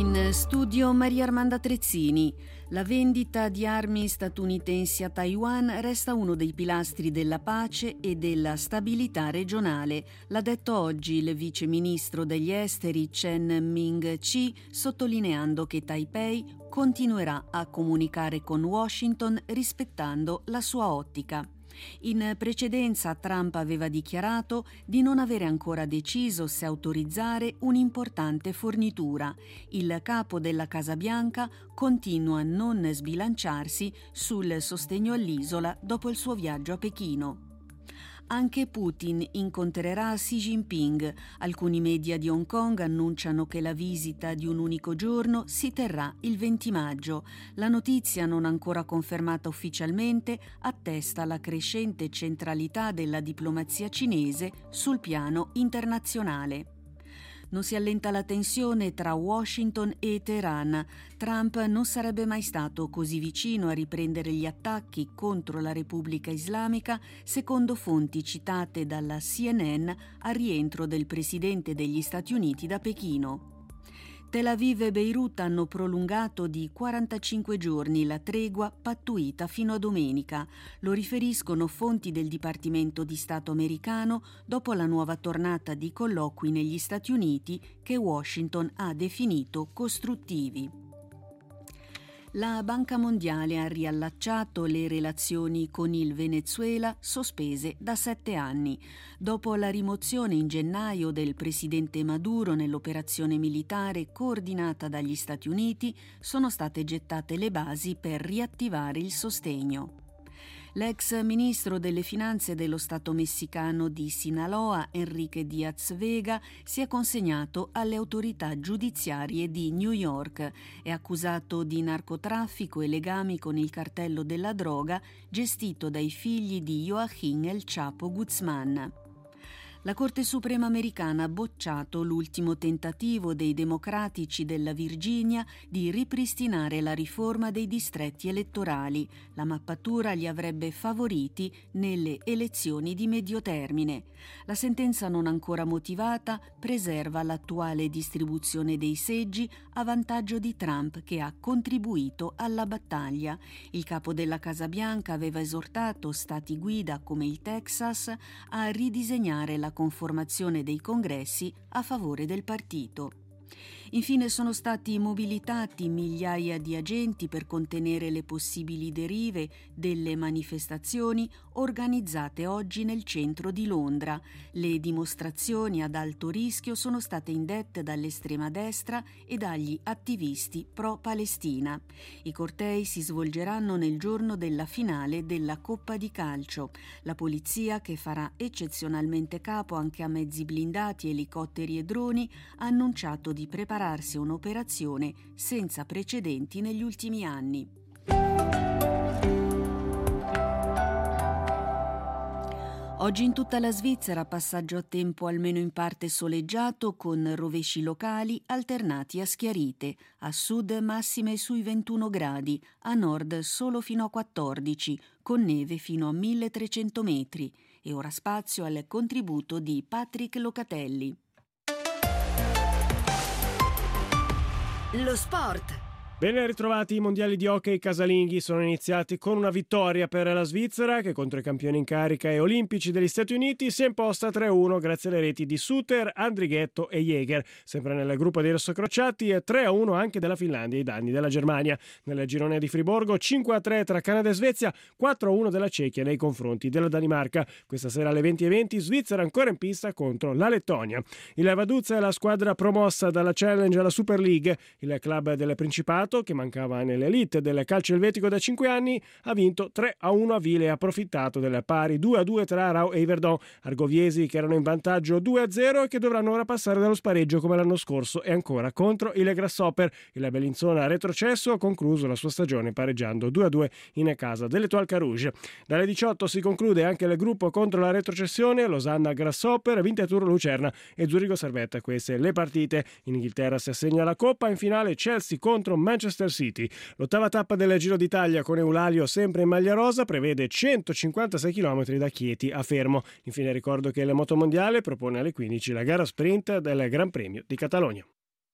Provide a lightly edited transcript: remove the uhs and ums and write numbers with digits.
In studio Maria Armanda Trezzini. La vendita di armi statunitensi a Taiwan resta uno dei pilastri della pace e della stabilità regionale. L'ha detto oggi il vice ministro degli esteri Chen Ming-chi, sottolineando che Taipei continuerà a comunicare con Washington rispettando la sua ottica. In precedenza Trump aveva dichiarato di non avere ancora deciso se autorizzare un'importante fornitura. Il capo della Casa Bianca continua a non sbilanciarsi sul sostegno all'isola dopo il suo viaggio a Pechino. Anche Putin incontrerà Xi Jinping. Alcuni media di Hong Kong annunciano che la visita di un unico giorno si terrà il 20 maggio. La notizia, non ancora confermata ufficialmente, attesta la crescente centralità della diplomazia cinese sul piano internazionale. Non si allenta la tensione tra Washington e Teheran. Trump non sarebbe mai stato così vicino a riprendere gli attacchi contro la Repubblica Islamica, secondo fonti citate dalla CNN al rientro del presidente degli Stati Uniti da Pechino. Tel Aviv e Beirut hanno prolungato di 45 giorni la tregua pattuita fino a domenica. Lo riferiscono fonti del Dipartimento di Stato americano dopo la nuova tornata di colloqui negli Stati Uniti che Washington ha definito costruttivi. La Banca Mondiale ha riallacciato le relazioni con il Venezuela sospese da 7 anni. Dopo la rimozione in gennaio del presidente Maduro nell'operazione militare coordinata dagli Stati Uniti, sono state gettate le basi per riattivare il sostegno. L'ex ministro delle finanze dello Stato messicano di Sinaloa, Enrique Diaz Vega, si è consegnato alle autorità giudiziarie di New York. È accusato di narcotraffico e legami con il cartello della droga gestito dai figli di Joaquín El Chapo Guzmán. La Corte Suprema americana ha bocciato l'ultimo tentativo dei democratici della Virginia di ripristinare la riforma dei distretti elettorali. La mappatura li avrebbe favoriti nelle elezioni di medio termine. La sentenza non ancora motivata preserva l'attuale distribuzione dei seggi a vantaggio di Trump, che ha contribuito alla battaglia. Il capo della Casa Bianca aveva esortato stati guida come il Texas a ridisegnare la conformazione dei congressi a favore del partito. Infine sono stati mobilitati migliaia di agenti per contenere le possibili derive delle manifestazioni organizzate oggi nel centro di Londra. Le dimostrazioni ad alto rischio sono state indette dall'estrema destra e dagli attivisti pro-Palestina. I cortei si svolgeranno nel giorno della finale della Coppa di calcio. La polizia, che farà eccezionalmente capo anche a mezzi blindati, elicotteri e droni, ha annunciato di prepararsi un'operazione senza precedenti negli ultimi anni. Oggi in tutta la Svizzera passaggio a tempo almeno in parte soleggiato, con rovesci locali alternati a schiarite. A sud massime sui 21 gradi, a nord solo fino a 14, con neve fino a 1300 metri. E ora spazio al contributo di Patrick Locatelli. Lo sport. Ben ritrovati. I mondiali di hockey casalinghi sono iniziati con una vittoria per la Svizzera, che contro i campioni in carica e olimpici degli Stati Uniti si è imposta 3-1 grazie alle reti di Suter, Andrighetto e Jäger. Sempre nel gruppo dei rossocrociati è 3-1 anche della Finlandia ai danni della Germania. Nel girone di Friburgo 5-3 tra Canada e Svezia, 4-1 della Cechia nei confronti della Danimarca. Questa sera alle 20:20 Svizzera ancora in pista contro la Lettonia. Il Vaduz è la squadra promossa dalla Challenge alla Super League. Il club del Principato, che mancava nell'elite del calcio elvetico da 5 anni, ha vinto 3-1 a Vile e ha approfittato del pari 2-2 tra Arau e Yverdon. Argoviesi, che erano in vantaggio 2-0 e che dovranno ora passare dallo spareggio come l'anno scorso e ancora contro il Grasshopper. Il Bellinzona, retrocesso, ha concluso la sua stagione pareggiando 2-2 in casa dell'Étoile Carouge. Dalle 18 si conclude anche il gruppo contro la retrocessione: Losanna Grasshopper, Winterthur Lucerna e Zurigo Servette. Queste le partite. In Inghilterra si assegna la Coppa, in finale Chelsea contro Manchester City. L'ottava tappa del Giro d'Italia con Eulalio sempre in maglia rosa prevede 156 km da Chieti a Fermo. Infine ricordo che il Motomondiale propone alle 15 la gara sprint del Gran Premio di Catalogna.